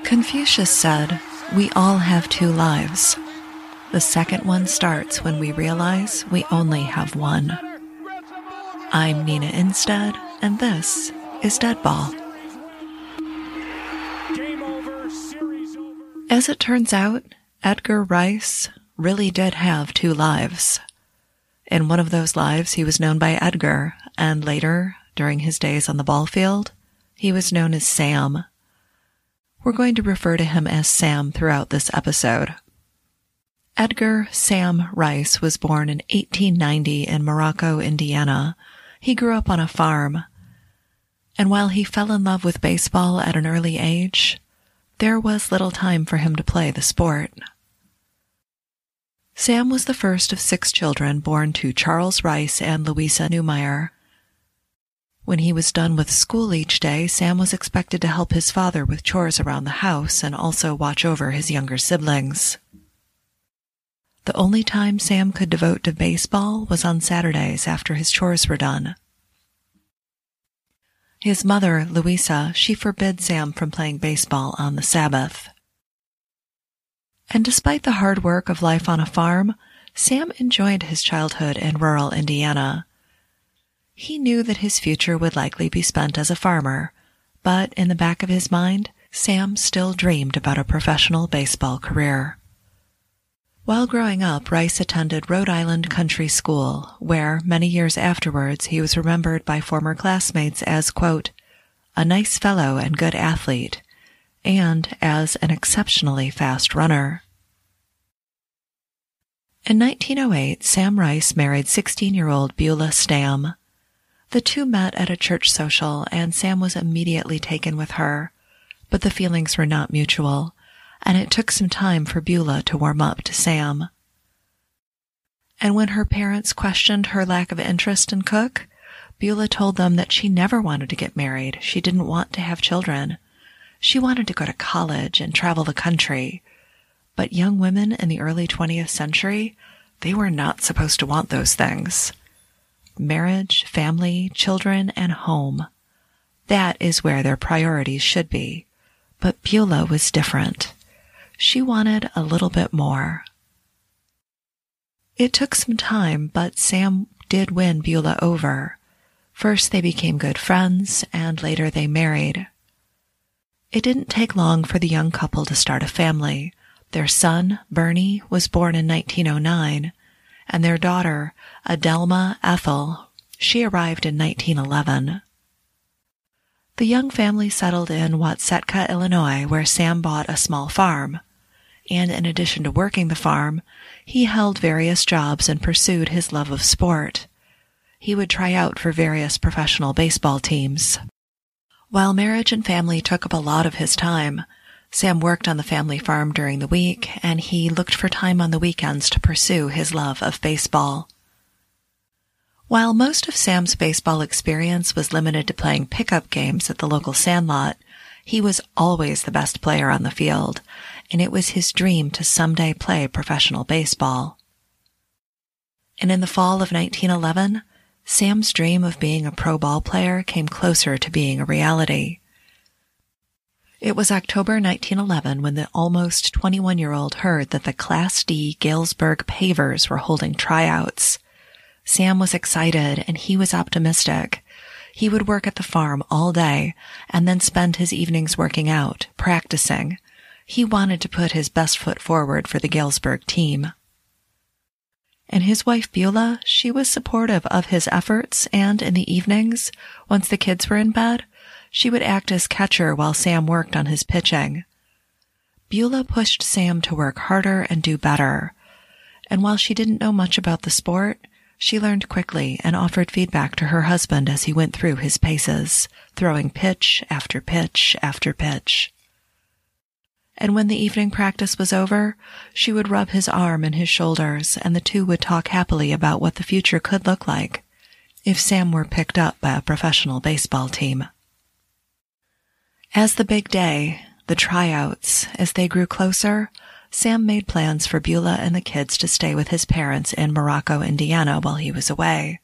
Confucius said, "We all have two lives. The second one starts when we realize we only have one." I'm Nina Instead, and this is Deadball. As it turns out, Edgar Rice really did have two lives. In one of those lives, he was known by Edgar, and later, during his days on the ball field, he was known as Sam. We're going to refer to him as Sam throughout this episode. Edgar Sam Rice was born in 1890 in Morocco, Indiana. He grew up on a farm. And while he fell in love with baseball at an early age, there was little time for him to play the sport. Sam was the first of 6 children born to Charles Rice and Louisa Newmeyer. When he was done with school each day, Sam was expected to help his father with chores around the house and also watch over his younger siblings. The only time Sam could devote to baseball was on Saturdays after his chores were done. His mother, Louisa, she forbid Sam from playing baseball on the Sabbath. And despite the hard work of life on a farm, Sam enjoyed his childhood in rural Indiana. He knew that his future would likely be spent as a farmer, but in the back of his mind, Sam still dreamed about a professional baseball career. While growing up, Rice attended Rhode Island Country School, where, many years afterwards, he was remembered by former classmates as, quote, "a nice fellow and good athlete," and as an exceptionally fast runner. In 1908, Sam Rice married 16-year-old Beulah Stam. The two met at a church social, and Sam was immediately taken with her, but the feelings were not mutual, and it took some time for Beulah to warm up to Sam. And when her parents questioned her lack of interest in Cook, Beulah told them that she never wanted to get married. She didn't want to have children. She wanted to go to college and travel the country. But young women in the early 20th century, they were not supposed to want those things. Marriage, family, children, and home. That is where their priorities should be. But Beulah was different. She wanted a little bit more. It took some time, but Sam did win Beulah over. First they became good friends, and later they married. It didn't take long for the young couple to start a family. Their son, Bernie, was born in 1909, and their daughter, Adelma Ethel, she arrived in 1911. The young family settled in Watsetka, Illinois, where Sam bought a small farm. And in addition to working the farm, he held various jobs and pursued his love of sport. He would try out for various professional baseball teams. While marriage and family took up a lot of his time, Sam worked on the family farm during the week, and he looked for time on the weekends to pursue his love of baseball. While most of Sam's baseball experience was limited to playing pickup games at the local sandlot, he was always the best player on the field, and it was his dream to someday play professional baseball. And in the fall of 1911, Sam's dream of being a pro ball player came closer to being a reality. It was October 1911 when the almost 21-year-old heard that the Class D Galesburg Pavers were holding tryouts. Sam was excited, and he was optimistic. He would work at the farm all day and then spend his evenings working out, practicing. He wanted to put his best foot forward for the Galesburg team. And his wife Beulah, she was supportive of his efforts, and in the evenings, once the kids were in bed, she would act as catcher while Sam worked on his pitching. Beulah pushed Sam to work harder and do better. And while she didn't know much about the sport, she learned quickly and offered feedback to her husband as he went through his paces, throwing pitch after pitch after pitch. And when the evening practice was over, she would rub his arm and his shoulders, and the two would talk happily about what the future could look like if Sam were picked up by a professional baseball team. As the big day, the tryouts, as they grew closer, Sam made plans for Beulah and the kids to stay with his parents in Morocco, Indiana, while he was away.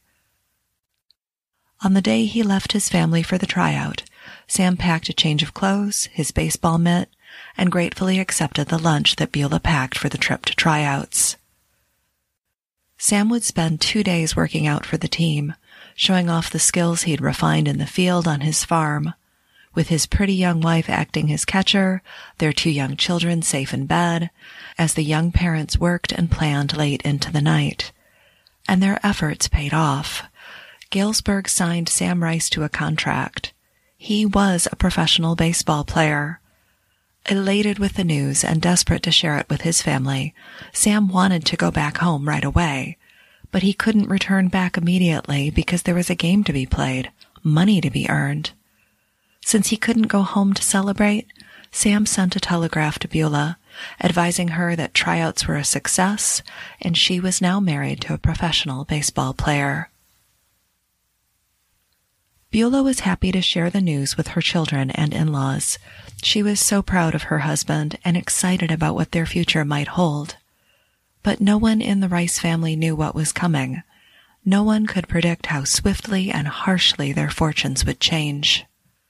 On the day he left his family for the tryout, Sam packed a change of clothes, his baseball mitt, and gratefully accepted the lunch that Beulah packed for the trip to tryouts. Sam would spend 2 days working out for the team, showing off the skills he'd refined in the field on his farm, with his pretty young wife acting his catcher, their 2 young children safe in bed, as the young parents worked and planned late into the night. And their efforts paid off. Galesburg signed Sam Rice to a contract. He was a professional baseball player. Elated with the news and desperate to share it with his family, Sam wanted to go back home right away, but he couldn't return back immediately because there was a game to be played, money to be earned. Since he couldn't go home to celebrate, Sam sent a telegraph to Beulah, advising her that tryouts were a success and she was now married to a professional baseball player. Beulah was happy to share the news with her children and in-laws. She was so proud of her husband and excited about what their future might hold. But no one in the Rice family knew what was coming. No one could predict how swiftly and harshly their fortunes would change.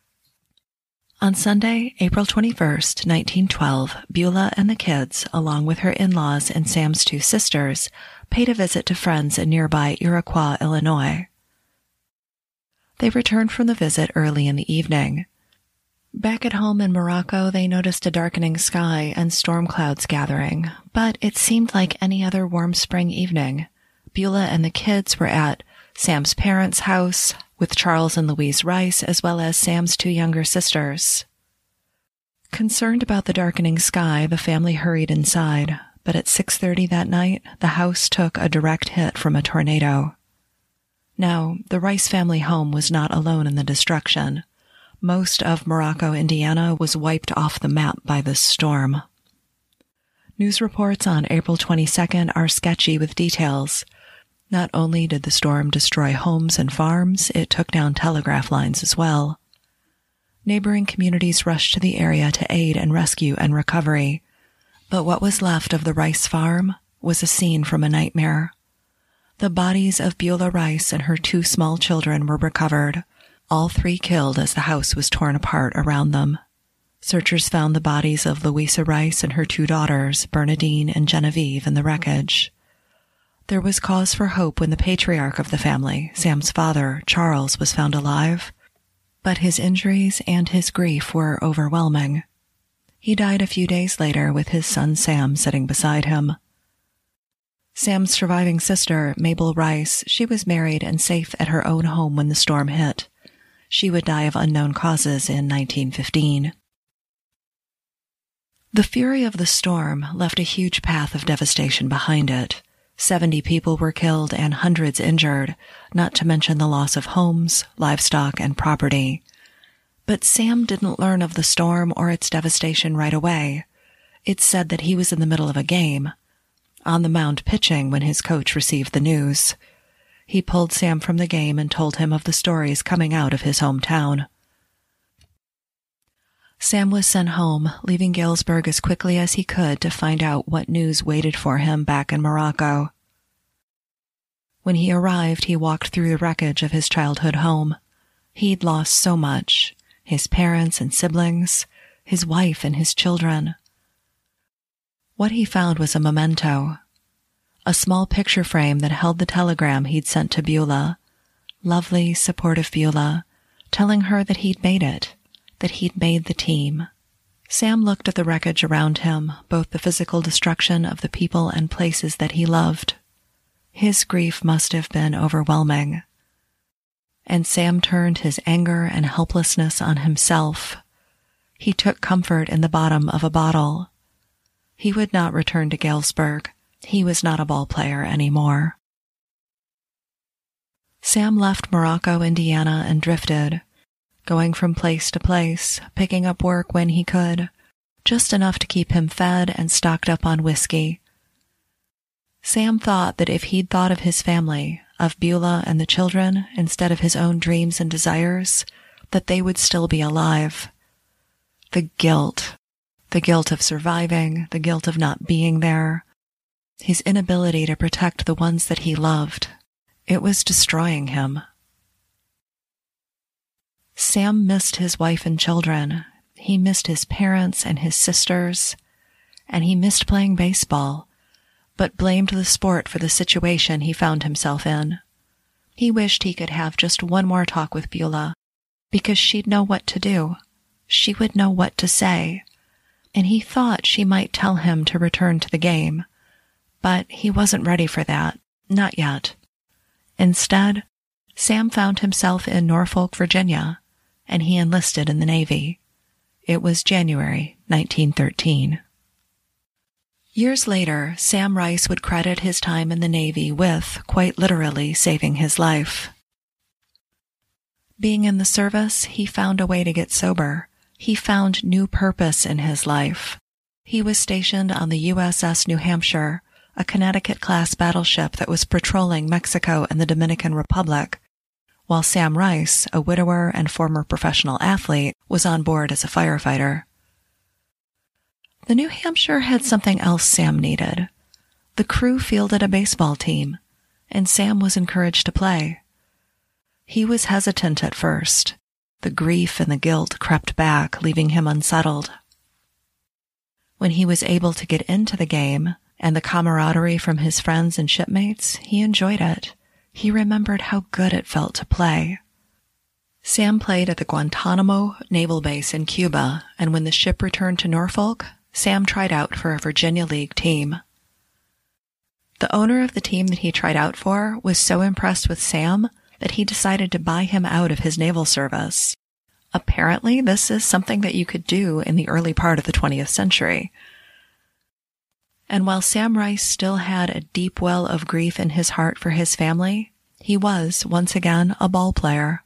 On Sunday, April 21st, 1912, Beulah and the kids, along with her in-laws and Sam's 2 sisters, paid a visit to friends in nearby Iroquois, Illinois. They returned from the visit early in the evening. Back at home in Morocco, they noticed a darkening sky and storm clouds gathering, but it seemed like any other warm spring evening. Beulah and the kids were at Sam's parents' house, with Charles and Louise Rice, as well as Sam's 2 younger sisters. Concerned about the darkening sky, the family hurried inside, but at 6:30 that night, the house took a direct hit from a tornado. Now, the Rice family home was not alone in the destruction. Most of Morocco, Indiana was wiped off the map by this storm. News reports on April 22nd are sketchy with details. Not only did the storm destroy homes and farms, it took down telegraph lines as well. Neighboring communities rushed to the area to aid and rescue and recovery. But what was left of the Rice farm was a scene from a nightmare. The bodies of Beulah Rice and her 2 small children were recovered, all 3 killed as the house was torn apart around them. Searchers found the bodies of Louisa Rice and her 2 daughters, Bernadine and Genevieve, in the wreckage. There was cause for hope when the patriarch of the family, Sam's father, Charles, was found alive, but his injuries and his grief were overwhelming. He died a few days later with his son Sam sitting beside him. Sam's surviving sister, Mabel Rice, she was married and safe at her own home when the storm hit. She would die of unknown causes in 1915. The fury of the storm left a huge path of devastation behind it. 70 people were killed and hundreds injured, not to mention the loss of homes, livestock, and property. But Sam didn't learn of the storm or its devastation right away. It's said that he was in the middle of a game, on the mound pitching when his coach received the news. He pulled Sam from the game and told him of the stories coming out of his hometown. Sam was sent home, leaving Galesburg as quickly as he could to find out what news waited for him back in Morocco. When he arrived, he walked through the wreckage of his childhood home. He'd lost so much: his parents and siblings, his wife and his children. What he found was a memento, a small picture frame that held the telegram he'd sent to Beulah. Lovely, supportive Beulah, telling her that he'd made it, that he'd made the team. Sam looked at the wreckage around him, both the physical destruction of the people and places that he loved. His grief must have been overwhelming. And Sam turned his anger and helplessness on himself. He took comfort in the bottom of a bottle. He would not return to Galesburg. He was not a ball player anymore. Sam left Morocco, Indiana, and drifted, going from place to place, picking up work when he could, just enough to keep him fed and stocked up on whiskey. Sam thought that if he'd thought of his family, of Beulah and the children, instead of his own dreams and desires, that they would still be alive. The guilt of surviving, the guilt of not being there, his inability to protect the ones that he loved. It was destroying him. Sam missed his wife and children. he missed his parents and his sisters, and he missed playing baseball, but blamed the sport for the situation he found himself in. He wished he could have just one more talk with Beulah, because she'd know what to do. She would know what to say, and he thought she might tell him to return to the game, but he wasn't ready for that, not yet. Instead, Sam found himself in Norfolk, Virginia, and he enlisted in the Navy. It was January 1913. Years later, Sam Rice would credit his time in the Navy with, quite literally, saving his life. Being in the service, he found a way to get sober. He found new purpose in his life. He was stationed on the USS New Hampshire, a Connecticut-class battleship that was patrolling Mexico and the Dominican Republic, while Sam Rice, a widower and former professional athlete, was on board as a firefighter. The New Hampshire had something else Sam needed. The crew fielded a baseball team, and Sam was encouraged to play. He was hesitant at first. The grief and the guilt crept back, leaving him unsettled. When he was able to get into the game, and the camaraderie from his friends and shipmates, he enjoyed it. He remembered how good it felt to play. Sam played at the Guantanamo Naval Base in Cuba, and when the ship returned to Norfolk, Sam tried out for a Virginia League team. The owner of the team that he tried out for was so impressed with Sam that he decided to buy him out of his naval service. Apparently, this is something that you could do in the early part of the 20th century. And while Sam Rice still had a deep well of grief in his heart for his family, he was, once again, a ball player.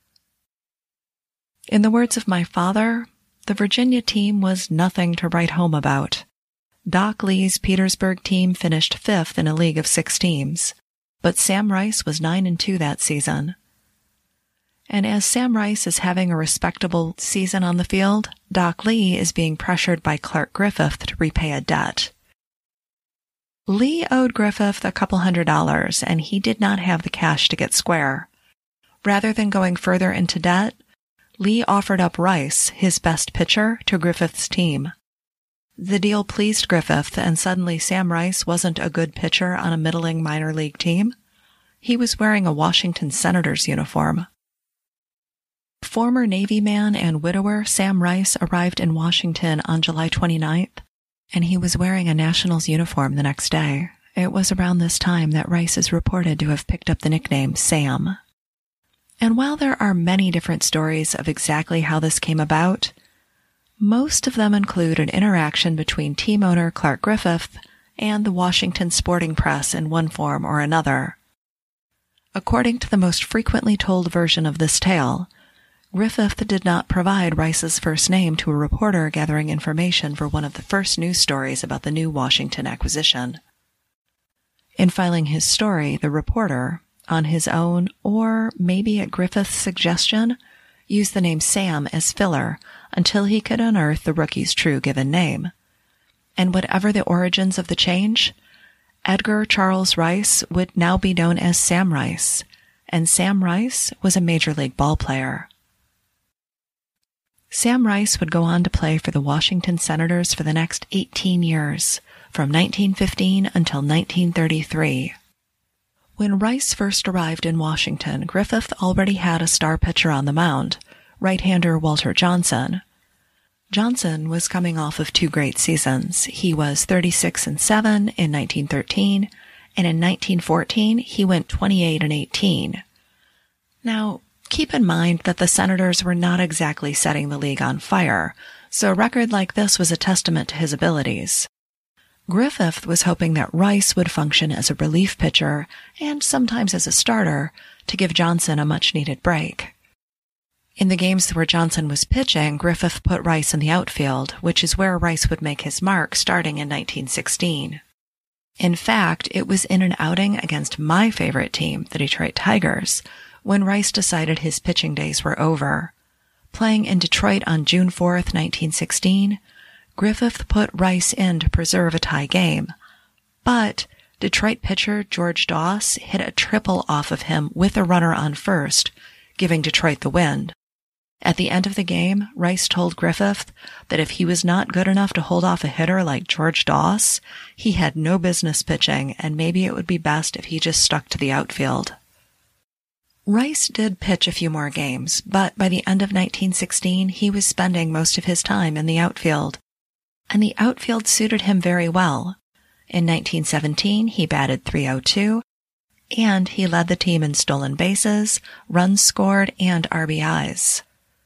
In the words of my father, the Virginia team was nothing to write home about. Doc Lee's Petersburg team finished 5th in a league of 6 teams, but Sam Rice was 9-2 that season. And as Sam Rice is having a respectable season on the field, Doc Lee is being pressured by Clark Griffith to repay a debt. Lee owed Griffith a couple $100, and he did not have the cash to get square. Rather than going further into debt, Lee offered up Rice, his best pitcher, to Griffith's team. The deal pleased Griffith, and suddenly Sam Rice wasn't a good pitcher on a middling minor league team. He was wearing a Washington Senators uniform. Former Navy man and widower Sam Rice arrived in Washington on July 29th, and he was wearing a Nationals uniform the next day. It was around this time that Rice is reported to have picked up the nickname Sam. And while there are many different stories of exactly how this came about, most of them include an interaction between team owner Clark Griffith and the Washington sporting press in one form or another. According to the most frequently told version of this tale, Griffith did not provide Rice's first name to a reporter gathering information for one of the first news stories about the new Washington acquisition. In filing his story, the reporter, on his own, or maybe at Griffith's suggestion, used the name Sam as filler until he could unearth the rookie's true given name. And whatever the origins of the change, Edgar Charles Rice would now be known as Sam Rice, and Sam Rice was a Major League ball player. Sam Rice would go on to play for the Washington Senators for the next 18 years, from 1915 until 1933. When Rice first arrived in Washington, Griffith already had a star pitcher on the mound, right-hander Walter Johnson. Johnson was coming off of 2 great seasons. He was 36-7 in 1913, and in 1914 he went 28-18. Now, keep in mind that the Senators were not exactly setting the league on fire, so a record like this was a testament to his abilities. Griffith was hoping that Rice would function as a relief pitcher and sometimes as a starter to give Johnson a much-needed break. In the games where Johnson was pitching, Griffith put Rice in the outfield, which is where Rice would make his mark starting in 1916. In fact, it was in an outing against my favorite team, the Detroit Tigers, when Rice decided his pitching days were over. Playing in Detroit on June 4th, 1916, Griffith put Rice in to preserve a tie game, but Detroit pitcher George Doss hit a triple off of him with a runner on first, giving Detroit the win. At the end of the game, Rice told Griffith that if he was not good enough to hold off a hitter like George Doss, he had no business pitching, and maybe it would be best if he just stuck to the outfield. Rice did pitch a few more games, but by the end of 1916, he was spending most of his time in the outfield. And the outfield suited him very well. In 1917, he batted .302, and he led the team in stolen bases, runs scored, and RBIs.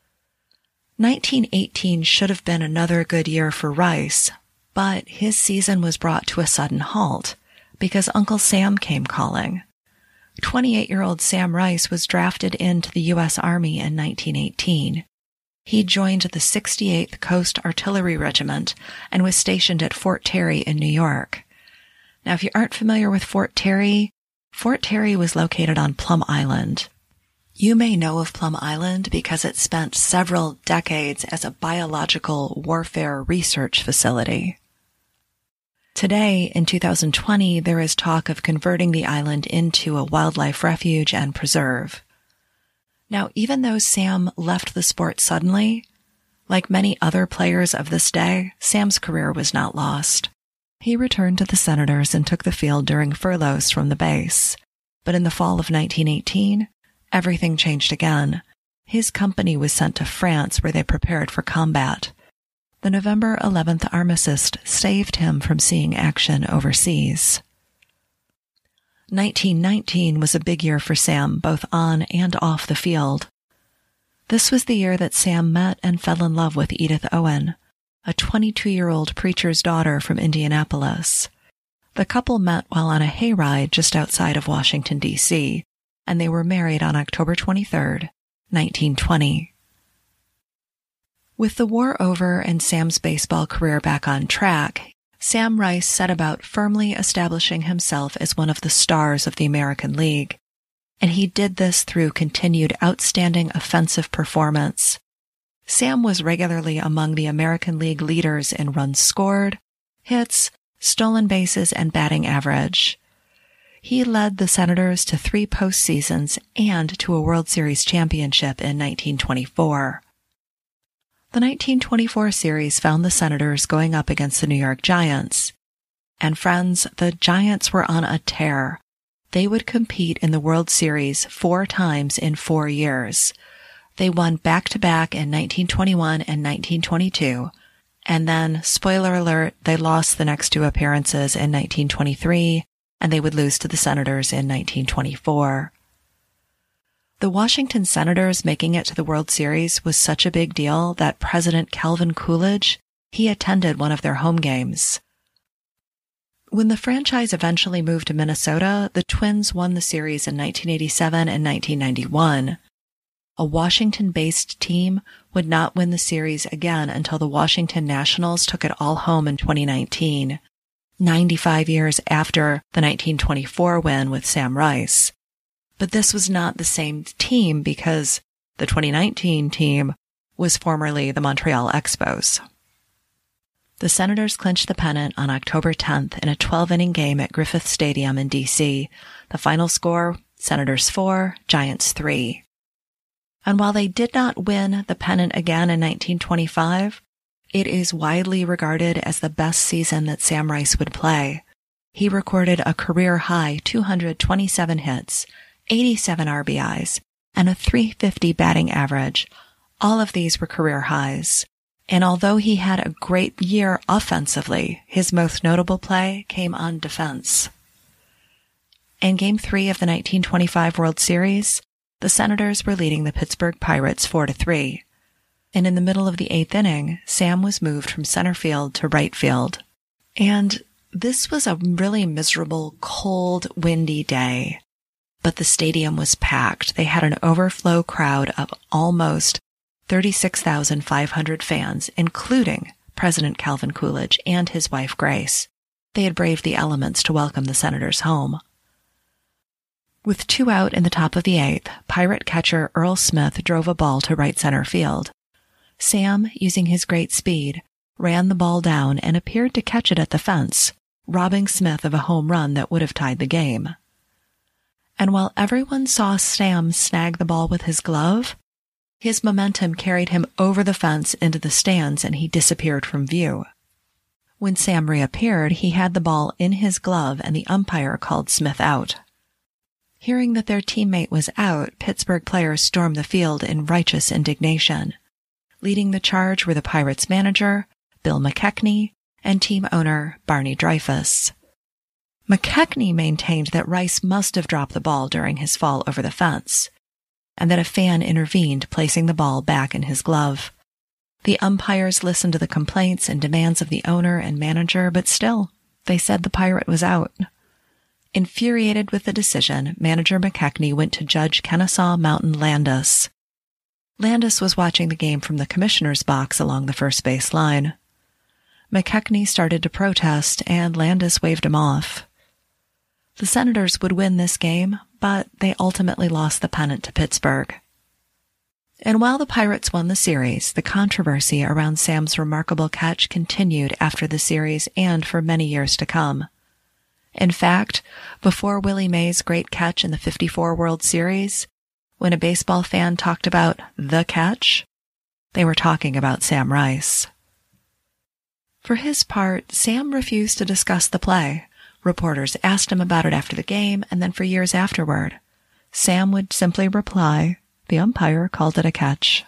1918 should have been another good year for Rice, but his season was brought to a sudden halt because Uncle Sam came calling. 28-year-old Sam Rice was drafted into the U.S. Army in 1918. He joined the 68th Coast Artillery Regiment and was stationed at Fort Terry in New York. Now, if you aren't familiar with Fort Terry was located on Plum Island. You may know of Plum Island because it spent several decades as a biological warfare research facility. Today, in 2020, there is talk of converting the island into a wildlife refuge and preserve. Now, even though Sam left the sport suddenly, like many other players of this day, Sam's career was not lost. He returned to the Senators and took the field during furloughs from the base. But in the fall of 1918, everything changed again. His company was sent to France where they prepared for combat. The November 11th armistice saved him from seeing action overseas. 1919 was a big year for Sam, both on and off the field. This was the year that Sam met and fell in love with Edith Owen, a 22-year-old preacher's daughter from Indianapolis. The couple met while on a hayride just outside of Washington, D.C., and they were married on October 23, 1920. With the war over and Sam's baseball career back on track, Sam Rice set about firmly establishing himself as one of the stars of the American League, and he did this through continued outstanding offensive performance. Sam was regularly among the American League leaders in runs scored, hits, stolen bases, and batting average. He led the Senators to 3 postseasons and to a World Series championship in 1924. The 1924 series found the Senators going up against the New York Giants. And friends, the Giants were on a tear. They would compete in the World Series 4 times in 4 years. They won back-to-back in 1921 and 1922. And then, spoiler alert, they lost the next 2 appearances in 1923, and they would lose to the Senators in 1924. The Washington Senators making it to the World Series was such a big deal that President Calvin Coolidge, he attended one of their home games. When the franchise eventually moved to Minnesota, the Twins won the series in 1987 and 1991. A Washington-based team would not win the series again until the Washington Nationals took it all home in 2019, 95 years after the 1924 win with Sam Rice. But this was not the same team because the 2019 team was formerly the Montreal Expos. The Senators clinched the pennant on October 10th in a 12-inning game at Griffith Stadium in D.C. The final score, Senators 4, Giants 3. And while they did not win the pennant again in 1925, it is widely regarded as the best season that Sam Rice would play. He recorded a career-high 227 hits, 87 RBIs, and a .350 batting average. All of these were career highs. And although he had a great year offensively, his most notable play came on defense. In Game 3 of the 1925 World Series, the Senators were leading the Pittsburgh Pirates 4-3. And in the middle of the 8th inning, Sam was moved from center field to right field. And this was a really miserable, cold, windy day. But the stadium was packed. They had an overflow crowd of almost 36,500 fans, including President Calvin Coolidge and his wife Grace. They had braved the elements to welcome the Senators home. With 2 out in the top of the 8th, Pirate catcher Earl Smith drove a ball to right center field. Sam, using his great speed, ran the ball down and appeared to catch it at the fence, robbing Smith of a home run that would have tied the game. And while everyone saw Sam snag the ball with his glove, His momentum carried him over the fence into the stands and he disappeared from view. When Sam reappeared, he had the ball in his glove and the umpire called Smith out. Hearing that their teammate was out, Pittsburgh players stormed the field in righteous indignation. Leading the charge were the Pirates manager, Bill McKechnie, and team owner Barney Dreyfuss. McKechnie maintained that Rice must have dropped the ball during his fall over the fence, and that a fan intervened, placing the ball back in his glove. The umpires listened to the complaints and demands of the owner and manager, but still, they said the Pirate was out. Infuriated with the decision, manager McKechnie went to Judge Kennesaw Mountain Landis. Landis was watching the game from the commissioner's box along the first base line. McKechnie started to protest, and Landis waved him off. The Senators would win this game, but they ultimately lost the pennant to Pittsburgh. And while the Pirates won the series, the controversy around Sam's remarkable catch continued after the series and for many years to come. In fact, before Willie Mays' great catch in the '54 World Series, when a baseball fan talked about the catch, they were talking about Sam Rice. For his part, Sam refused to discuss the play. Reporters asked him about it after the game, and then for years afterward. Sam would simply reply, "The umpire called it a catch."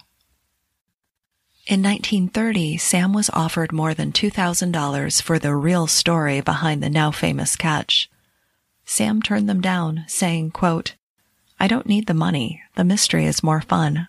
In 1930, Sam was offered more than $2,000 for the real story behind the now-famous catch. Sam turned them down, saying, quote, "I don't need the money. The mystery is more fun."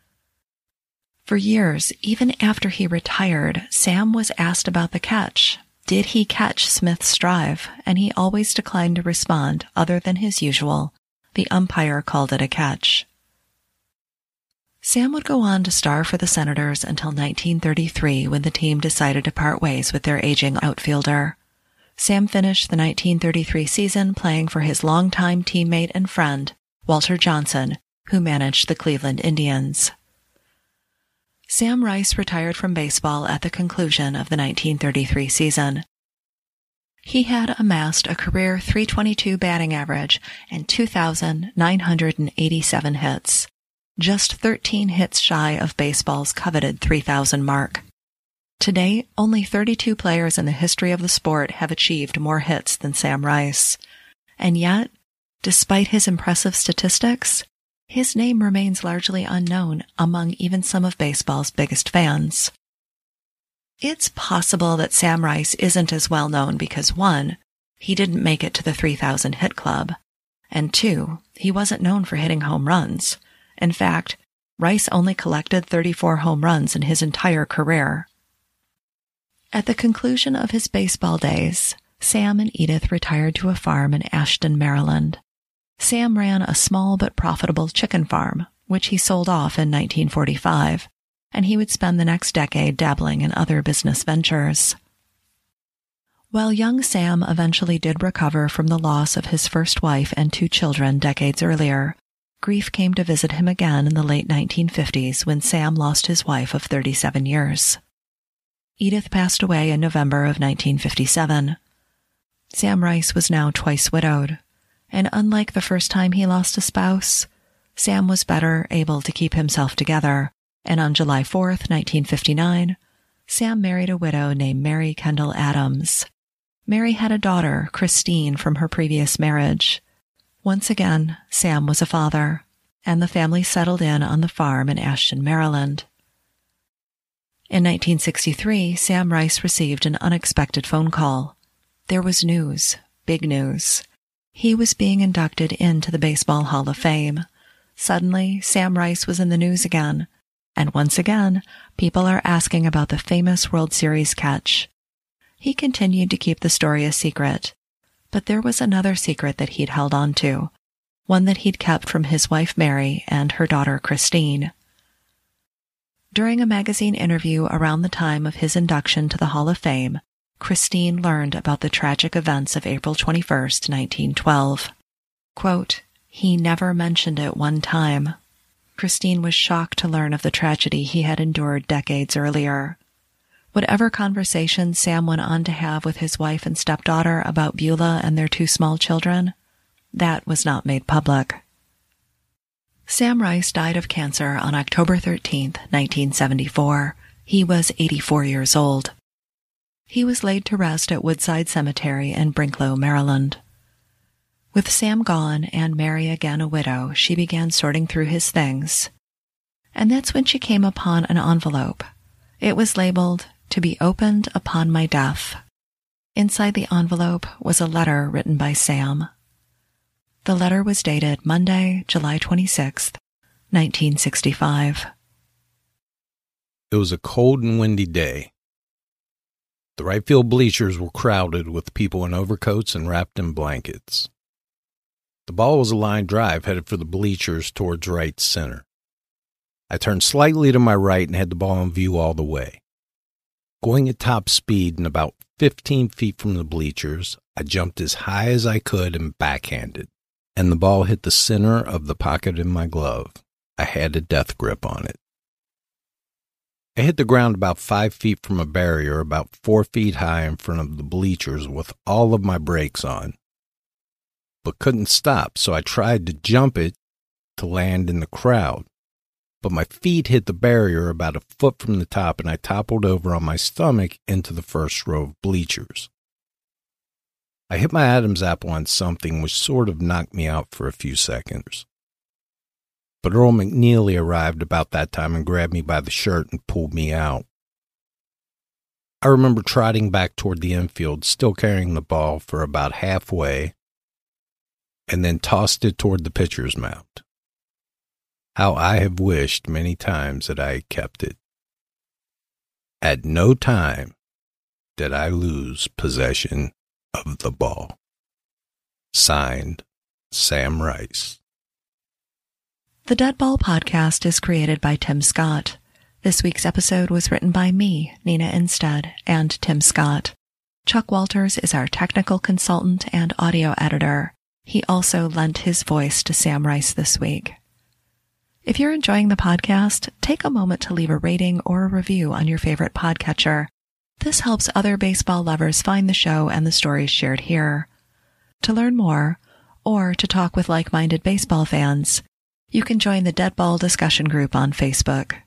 For years, even after he retired, Sam was asked about the catch. Did he catch Smith's drive? And he always declined to respond, other than his usual, "The umpire called it a catch." Sam would go on to star for the Senators until 1933, when the team decided to part ways with their aging outfielder. Sam finished the 1933 season playing for his longtime teammate and friend, Walter Johnson, who managed the Cleveland Indians. Sam Rice retired from baseball at the conclusion of the 1933 season. He had amassed a career .322 batting average and 2,987 hits, just 13 hits shy of baseball's coveted 3,000 mark. To date, only 32 players in the history of the sport have achieved more hits than Sam Rice. And yet, despite his impressive statistics, his name remains largely unknown among even some of baseball's biggest fans. It's possible that Sam Rice isn't as well known because 1, he didn't make it to the 3,000 hit club, and 2, he wasn't known for hitting home runs. In fact, Rice only collected 34 home runs in his entire career. At the conclusion of his baseball days, Sam and Edith retired to a farm in Ashton, Maryland. Sam ran a small but profitable chicken farm, which he sold off in 1945, and he would spend the next decade dabbling in other business ventures. While young Sam eventually did recover from the loss of his first wife and 2 children decades earlier, grief came to visit him again in the late 1950s when Sam lost his wife of 37 years. Edith passed away in November of 1957. Sam Rice was now twice widowed, and unlike the first time he lost a spouse, Sam was better able to keep himself together, and on July 4th, 1959, Sam married a widow named Mary Kendall Adams. Mary had a daughter, Christine, from her previous marriage. Once again, Sam was a father, and the family settled in on the farm in Ashton, Maryland. In 1963, Sam Rice received an unexpected phone call. There was news, big news. He was being inducted into the Baseball Hall of Fame. Suddenly, Sam Rice was in the news again, and once again, people are asking about the famous World Series catch. He continued to keep the story a secret. But there was another secret that he'd held on to, one that he'd kept from his wife Mary and her daughter Christine. During a magazine interview around the time of his induction to the Hall of Fame, Christine learned about the tragic events of April 21st, 1912. Quote, "He never mentioned it one time." Christine was shocked to learn of the tragedy he had endured decades earlier. Whatever conversation Sam went on to have with his wife and stepdaughter about Beulah and their 2 small children, that was not made public. Sam Rice died of cancer on October 13, 1974. He was 84 years old. He was laid to rest at Woodside Cemetery in Brinklow, Maryland. With Sam gone and Mary again a widow, she began sorting through his things. And that's when she came upon an envelope. It was labeled, "To be opened upon my death." Inside the envelope was a letter written by Sam. The letter was dated Monday, July 26, 1965. It was a cold and windy day. The right field bleachers were crowded with people in overcoats and wrapped in blankets. The ball was a line drive headed for the bleachers towards right center. I turned slightly to my right and had the ball in view all the way. Going at top speed and about 15 feet from the bleachers, I jumped as high as I could and backhanded, and the ball hit the center of the pocket in my glove. I had a death grip on it. I hit the ground about 5 feet from a barrier about 4 feet high in front of the bleachers with all of my brakes on, but couldn't stop, so I tried to jump it to land in the crowd. But my feet hit the barrier about a foot from the top, and I toppled over on my stomach into the first row of bleachers. I hit my Adam's apple on something which sort of knocked me out for a few seconds. But Earl McNeely arrived about that time and grabbed me by the shirt and pulled me out. I remember trotting back toward the infield, still carrying the ball for about halfway, and then tossed it toward the pitcher's mound. How I have wished many times that I had kept it. At no time did I lose possession of the ball. Signed, Sam Rice. The Dead Ball podcast is created by Tim Scott. This week's episode was written by me, Nina Instead, and Tim Scott. Chuck Walters is our technical consultant and audio editor. He also lent his voice to Sam Rice this week. If you're enjoying the podcast, take a moment to leave a rating or a review on your favorite podcatcher. This helps other baseball lovers find the show and the stories shared here. To learn more, or to talk with like-minded baseball fans, you can join the Dead Ball discussion group on Facebook.